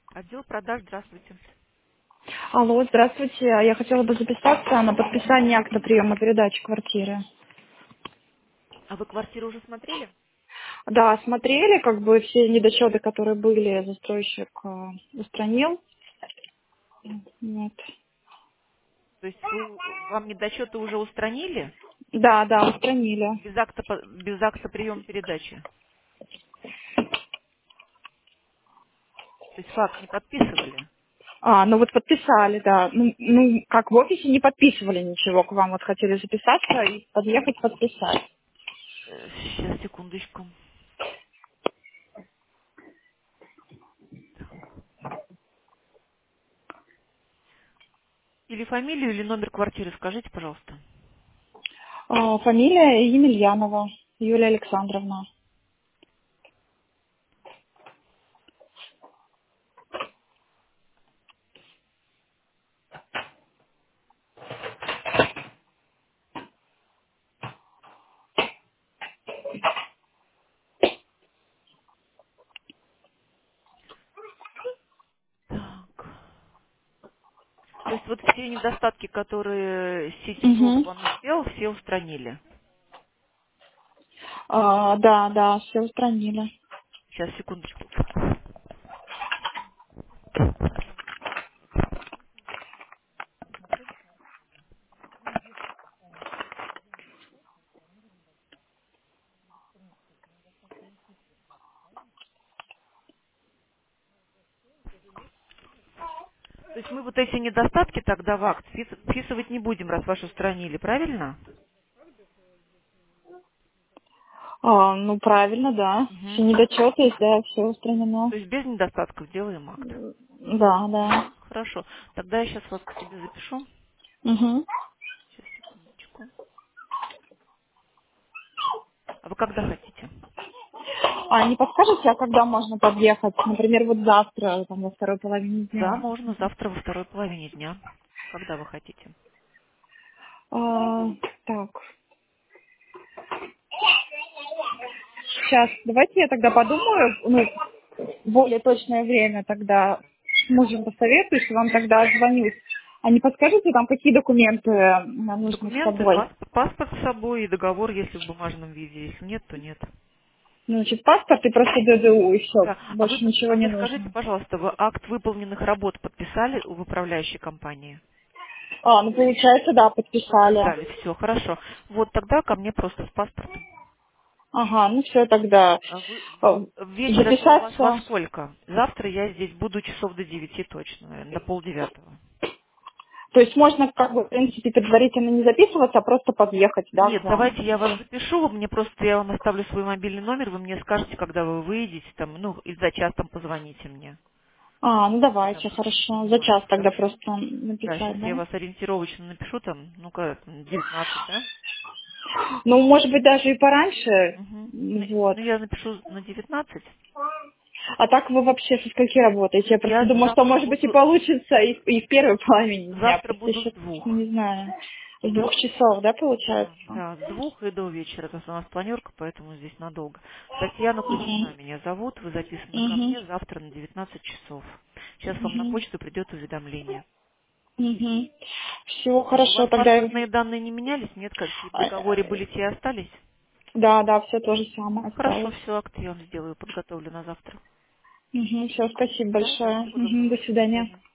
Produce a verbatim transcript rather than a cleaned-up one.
Отдел продаж, здравствуйте. Алло, здравствуйте. Я хотела бы записаться на подписание акта приема передачи квартиры. А вы квартиру уже смотрели? Да, смотрели, как бы все недочеты, которые были, застройщик э, устранил. Вот. То есть вы, вам недочеты уже устранили Да, да, устранили. без акта, по- без акта приема передачи? То есть факт не подписывали? А, ну вот подписали, да. Ну, ну, как в офисе не подписывали ничего, к вам вот хотели записаться и подъехать подписать. Э, Сейчас, секундочку. Или фамилию, или номер квартиры скажите, пожалуйста. А, фамилия Емельянова Юлия Александровна. Так. То есть вот все недостатки, которые сетеблок Угу. вам сделал, все устранили. А, да, да, все устранили. Сейчас, секундочку. То есть мы вот эти недостатки тогда в акт впис- вписывать не будем, раз ваши устранили, правильно? А, ну правильно, да. Все Мгм. недочеты, да, все устранено. То есть без недостатков делаем акт. Да, да. Хорошо. Тогда я сейчас вас к себе запишу. Угу. Сейчас, секундочку. А вы когда хотите? А не подскажете, а когда можно подъехать? Например, вот завтра, там, во второй половине Да, дня. можно завтра во второй половине дня. Когда вы хотите? А, так, сейчас, давайте я тогда подумаю, ну, более точное время тогда с мужем посоветуюсь, и вам тогда звоню. А не подскажете, там, какие документы нам нужны с Документы, собой? паспорт, паспорт с собой и договор, если в бумажном виде. Если нет, то нет. Ну, значит, паспорт и просто Д Д У, и все, Да. А вы, больше под- ничего а не мне скажите, нужно. пожалуйста, вы акт выполненных работ подписали в управляющей компании? А, ну, получается, да, подписали. Подписали. Все, хорошо. Вот тогда ко мне просто с паспортом. Ага, ну все тогда. А вы Э, в- вечер это у вас во Записаться. сколько? Завтра я здесь буду часов до девяти точно, наверное, до полдевятого. То есть можно, как бы, в принципе, предварительно не записываться, а просто подъехать, да, к Нет, вам. давайте я вас запишу, вы мне просто, я вам оставлю свой мобильный номер, вы мне скажете, когда вы выйдете, там, ну, и за час там позвоните мне. А, ну давайте, Завтра число хорошо. За час понимаете, тогда хорошо? просто Да, написать, сейчас я да? вас ориентировочно напишу, там, ну-ка, там, девятнадцать, да? Ну, может быть, даже и пораньше. Угу. Ну, Вот. ну, я напишу на девятнадцать. А так вы вообще со скольки работаете? Я просто Я думаю, что, завтра может быть, и буду, получится и, и в первой половине дня. завтра Просто буду еще с двух. не знаю. С двух часов, да, Да, получается? да, с двух и до вечера. Это у нас планерка, поэтому здесь надолго. Татьяна Кузьмина Угу. меня зовут. Вы записаны ко Угу. мне завтра на девятнадцать часов. Сейчас вам на Угу. почту придет уведомление. Угу. Все У хорошо, вас тогда я- паспортные данные не менялись? Нет, какие в а, договоре э, были, те и остались? да, да, все то же самое Хорошо, осталось. все, акт я вам сделаю, подготовлю на завтра. Угу, все, спасибо Да? большое. Всего Угу, доброго. до До свидания. свидания.